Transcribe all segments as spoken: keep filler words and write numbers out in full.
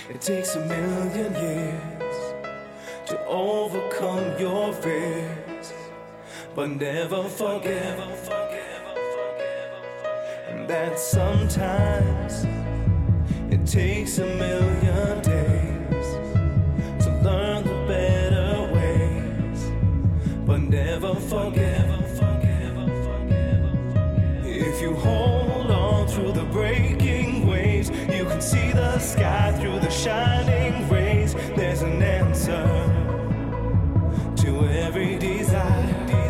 It takes a million years to overcome your fears, but never forget that sometimes it takes a million days to learn the better ways, but never forget. If you hold on through the breaking waves, you can see the sky through the shining rays. There's an answer to every desire.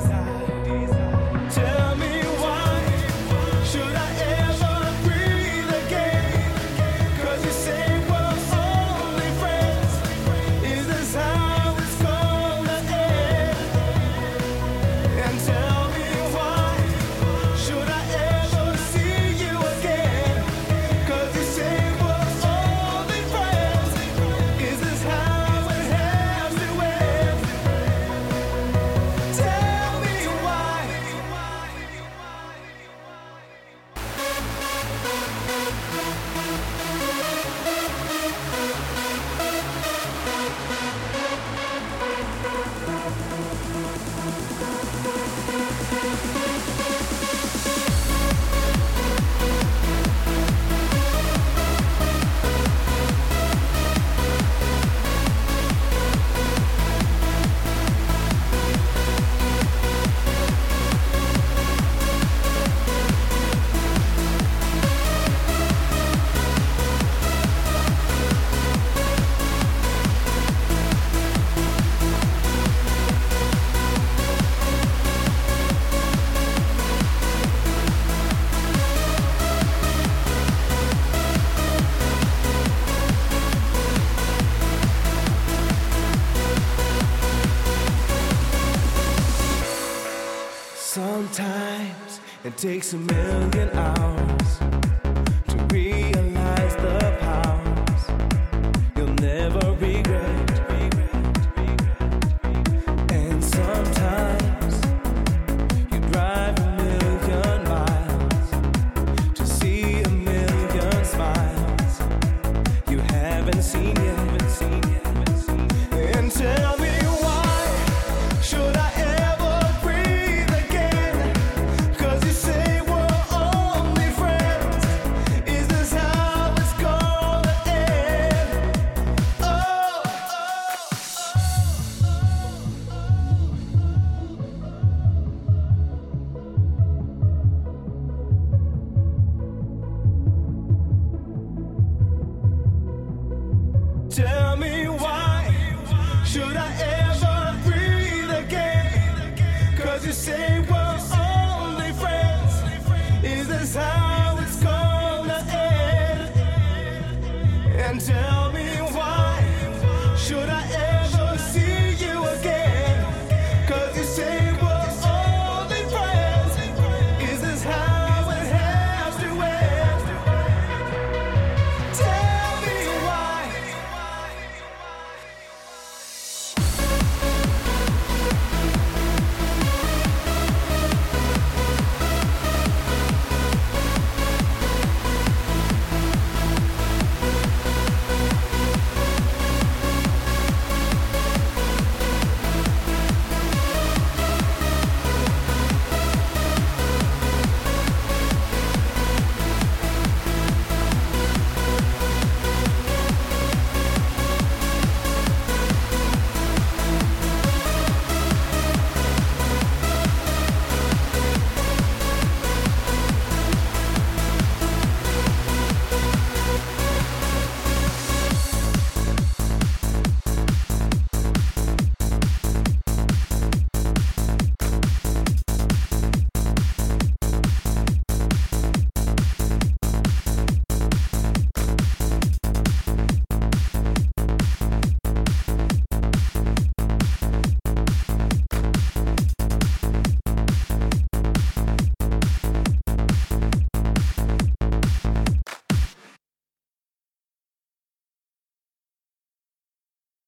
Tell me why should I ever breathe again? 'Cause you say we're only friends. Is this how it's gonna end? And tell me why should I ever see you again? 'Cause you say we're only friends. Is this how it has to end? Tell me why. Sometimes it takes a million hours to realize the powers you'll never regret. And sometimes you drive a million miles to see a million smiles you haven't seen yet. And tell me why should I ever breathe again? 'Cause you say we're only friends. Is this how it's gonna end? Oh, tell me why should I ever